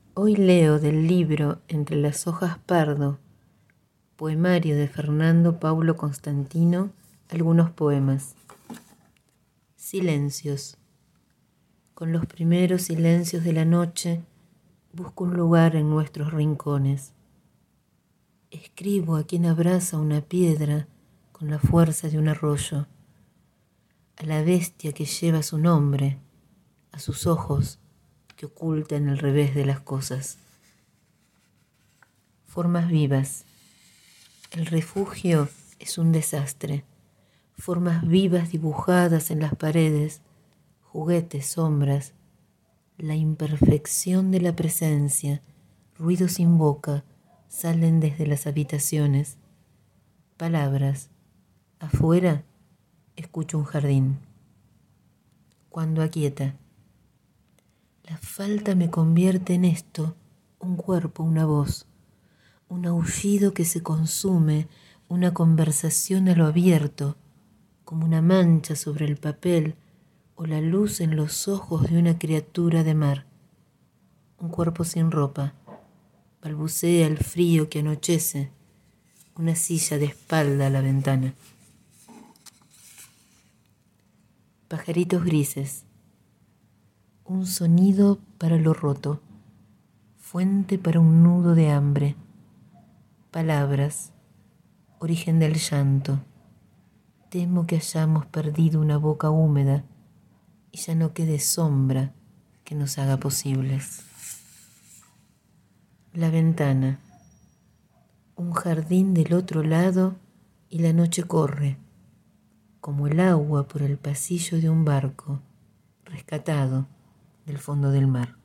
Hoy leo del libro Entre las hojas pardo, poemario de Fernando Paulo Constantino, algunos poemas. Silencios. Con los primeros silencios de la noche busco un lugar en nuestros rincones. Escribo a quien abraza una piedra con la fuerza de un arroyo, a la bestia que lleva su nombre, a sus ojos que ocultan el revés de las cosas. Formas vivas. El refugio es un desastre. Formas vivas dibujadas en las paredes, juguetes, sombras, la imperfección de la presencia, ruido sin boca, salen desde las habitaciones. Palabras. Afuera escucho un jardín. Cuando aquieta. La falta me convierte en esto, un cuerpo, una voz, un aullido que se consume, una conversación a lo abierto, como una mancha sobre el papel o la luz en los ojos de una criatura de mar. Un cuerpo sin ropa, balbucea el frío que anochece, una silla de espalda a la ventana. Pajaritos grises. Un sonido para lo roto, fuente para un nudo de hambre. Palabras, origen del llanto. Temo que hayamos perdido una boca húmeda y ya no quede sombra que nos haga posibles. La ventana. Un jardín del otro lado y la noche corre, como el agua por el pasillo de un barco rescatado del fondo del mar.